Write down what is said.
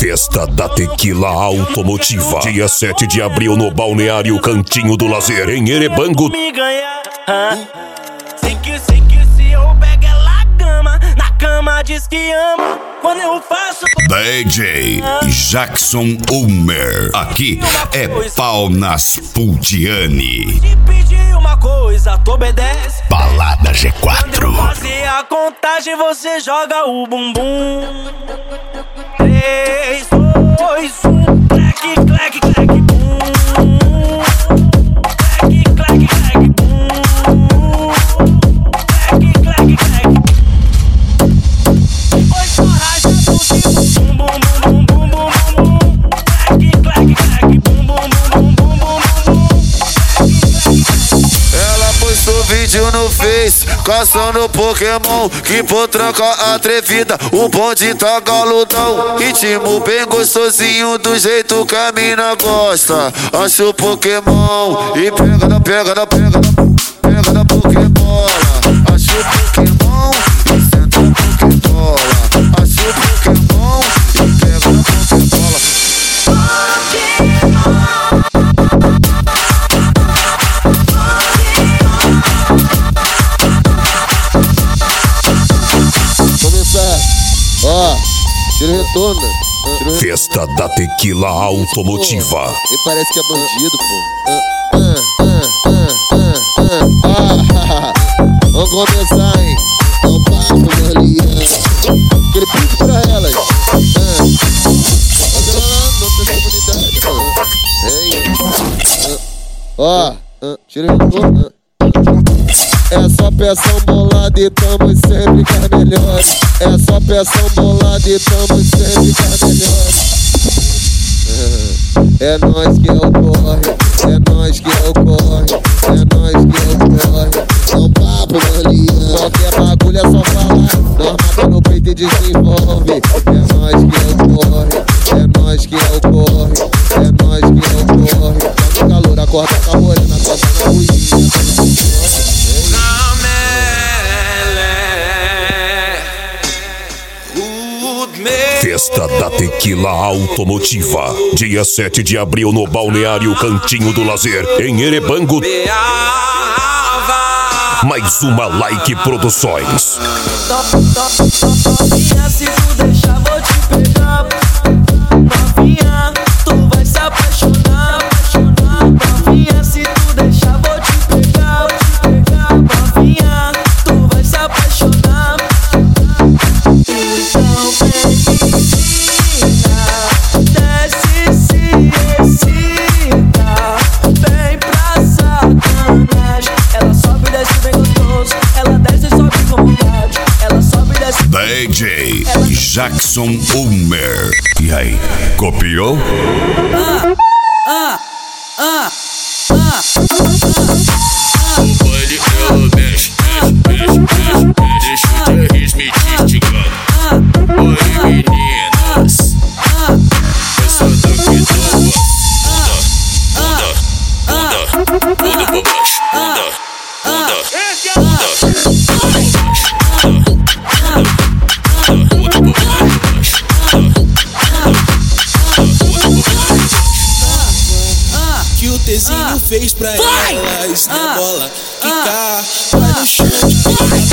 Festa da Tequila Automotiva. Dia 7 de abril no Balneário Cantinho do Lazer, em Erebango. Me ganhar, sei que se eu pego ela cama, na cama diz que ama. Quando eu faço DJ Jackson Ulmer. Aqui é pau nas Pultiane. te pedir uma coisa, tu obedece. Balada Quando eu G4. fazer a contagem, você joga o bumbum. 3, 2, 1, clack, clack, clack, bum. Clack, clack, clack, bum. Clack, clack, clack. Oi, porra, já tô tipo bum, bum, bum, bum, bum, bum, bum. Clack, clack, clack, bum, bum, bum, bum, bum, bum, bum. Ela postou vídeo no Face, caçando Pokémon. Que potranca atrevida, o bonde tá galudão. Ritmo bem gostosinho, do jeito que a mina gosta. Acha o Pokémon e pega na Pokébola. Acha o Pokémon e senta na Pokébola. Acha o Pokémon e pega na Pokébola. Ó, tira o retorno. Festa da Tequila Automotiva. E parece que é bandido, pô. Vamos começar, hein? Não papo, meu lindo. Aquele pique pra elas. Não tem comunidade, pô. Ó, tira o retorno. É só peção bolada e tamo sempre com as melhores. É só peção bolada e tamo sempre com as melhores. É nós que é o corre, é nós que é o corre, é nós que é o corre. Não papo, maninha, qualquer bagulho é só falar. Nós mata no peito e desenvolve. É nós que é o corre, é nós que é o corre, é nós que é o corre. Tá no calor, acorda com a morena, toca na cozinha. Festa da Tequila Automotiva. Dia 7 de abril no Balneário Cantinho do Lazer, em Erebango. Mais uma Like Produções. Novinha, se tu deixar, vou te pegar. Novinha, tu vai se apaixonar. Novinha, se tu deixar, vou te pegar. Novinha, tu vai se apaixonar. Então vem, desce, se excita. Vem pra sacanagem. Ela sobe e desce bem gostoso. Ela desce e sobe com vontade. Ela sobe e desce. DJ Jackson Ulmer. E aí, copiou? O baile ela mexe, mexe, mexe, mexe. Deixa o Terris me instigando. Oi meninas, essa daqui tá bunda pra baixo, bunda pra baixo, que o Tzinho fez pra elas na bola quicar, vai no chão.